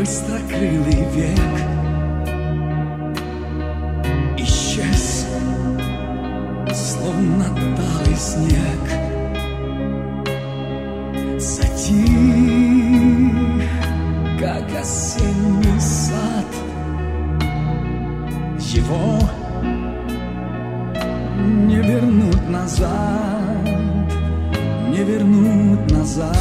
быстрокрылый век исчез, словно талый снег. Затих, как осенний сад. Его не вернуть назад, не вернуть назад.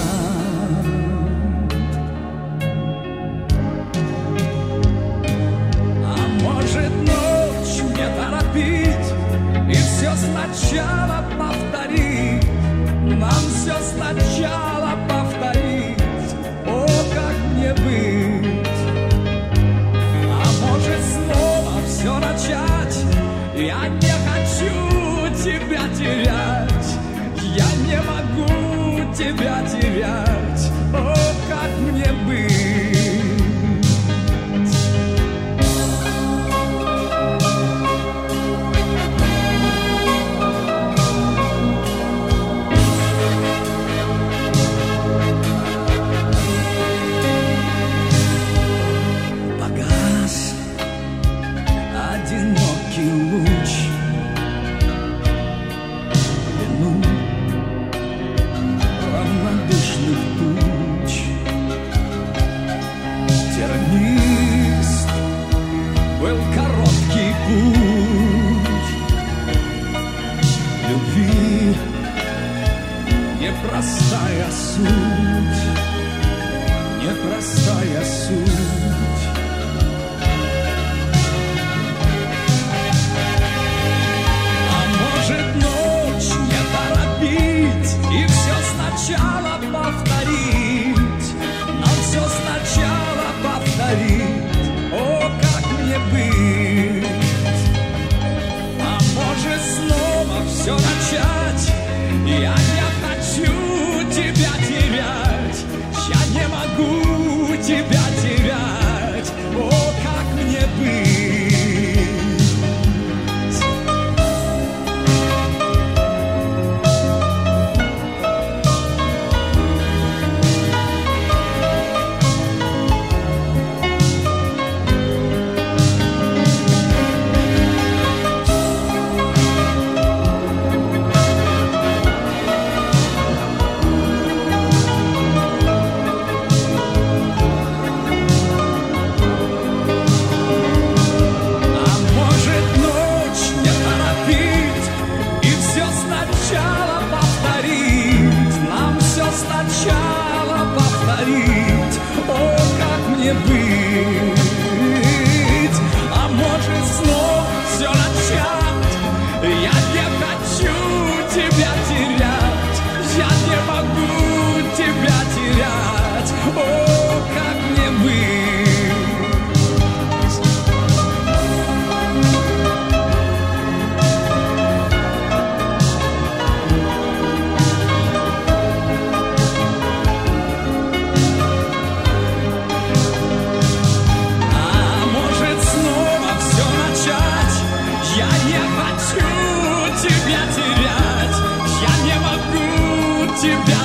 И все сначала повторить, нам все сначала повторить. О, как мне быть? А может снова все начать? Я не хочу тебя терять, я не могу тебя терять. О, как мне быть? Был короткий путь любви, непростая суть, непростая суть. А может ночь не торопить и все сначала повторить, нам все сначала повторить. О, как мне быть? А может снова все начать? Я не хочу тебя терять, я не могу тебя терять. О, как мне быть? Сначала повторить, о, как мне быть? А может снова все начать? Я не хочу тебя терять, я не могу тебя терять. О, как мне быть? Тебя терять, я не могу тебя